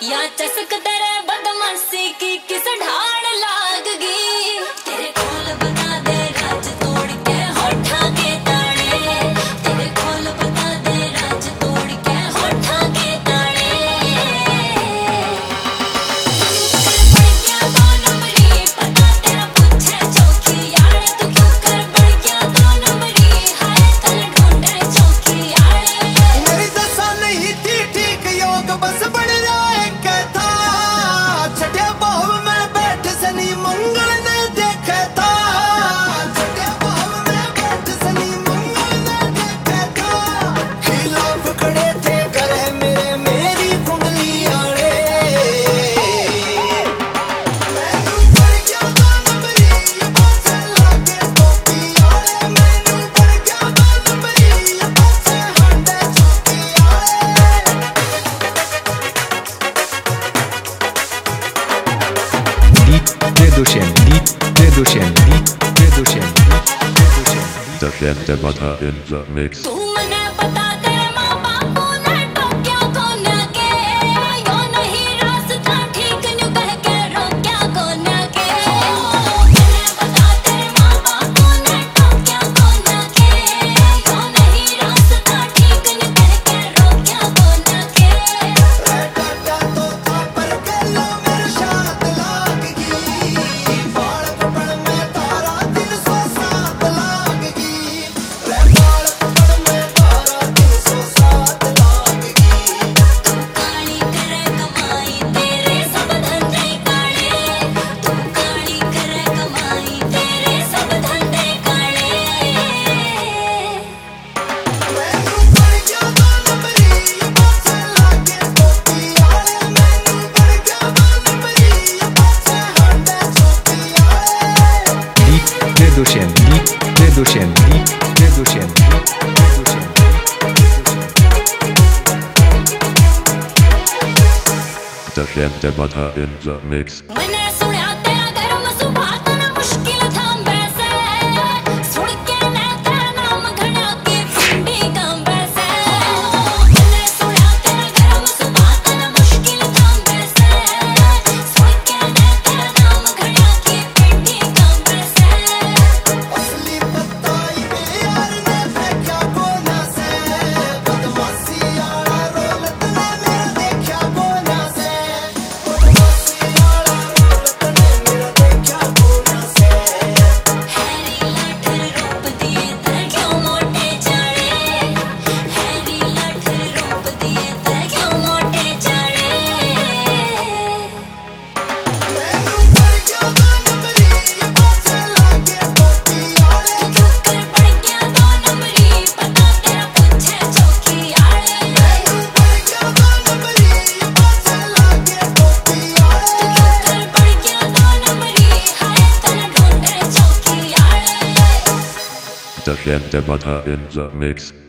या चसक तेरे बदमाशी की किस ढाल लाग गई। तेरे खोल बता दे राज तोड़ के होठा के ताड़े। तेरे खोल बता दे राज तोड़ के होठा के ताड़े। बढ़ गया दो नंबरी पता तेरा पूछे चौकी यार। तू क्यों कर बढ़ गया दो नंबरी हाय कल ढूंढे चौकी यार। मेरी दशा नहीं थी ठीक योग बस बढ़ जाए कहता। छठे बाहु में बैठ शनि मंगल ने देखा था। छठे बाहु में बैठ शनि मंगल ने देखा था। खिलाफ खड़े थे करे मेरे मेरी कुंडली आड़े। मैनू बढ़ गया दो नंबरी पासे लागे टोपी आड़े। मैनू बढ़ गया दो नंबरी पासे हांडे चौकी आड़े। The butter in the mix. तू मने बता तेरे माँ बापू ने टोक्या कोन्या के। यो नहीं रास्ता ठीक न्यू कह के रोक्या कोन्या के। मने बता तेरे माँ बापू ने टोक्या कोन्या के। यो नहीं रास्ता ठीक न्यू कह के रोक्या कोन्या के। टाटा तो था पर गलो मेरे शाद लाग गई। बाल पकड़ में तारा 307 लाग गई। बाल पकड़ में तारा 307 लाग गई। तू काली करे कमाई तेरे सब धंधे काले। तू काली करे कमाई तेरे सब धंधे काले। मैनू बढ़ गया दो नंबरी पासे लागे टोपी आड़े। मैनू बढ़ गया दो नंबरी पासे हांडे चौकी आड़े। The butter in the mix. मैंने सुना तेरा गर्म सुभाव तना मुश्किल था वैसे। सुन के ने तेरा नाम घड़ा की पिंडी कम वैसे। मैंने सुना तेरा गर्म सुभाव तना मुश्किल था वैसे। सुन के ने तेरा नाम घड़ा की पिंडी कम वैसे। असली बताई में यार ने फेंका कोना से। बदमाशी आला रोल तने मेरा देखा कोना से। बदमाशी आला रोल तने मेरा देखा कोना से। हैरी लाठर रूप दिए ते क्यों मोटे चाड़े। हैरी लाठर रूप दिए ते क्यों मोटे चाड़े। मैनू बढ़ गया दो नंबरी पासे लागे टोपी आड़े। क्यों कर बढ़ गया दो नंबरी पता तेरा पूछे चौकी आड़े। मैनू बढ़ गया दो नंबरी पासे लागे टोपी आड़े। क्यों कर बढ़ गया दो नंबरी हाय कल ढूंढे चौकी आड़े। The butter in the mix.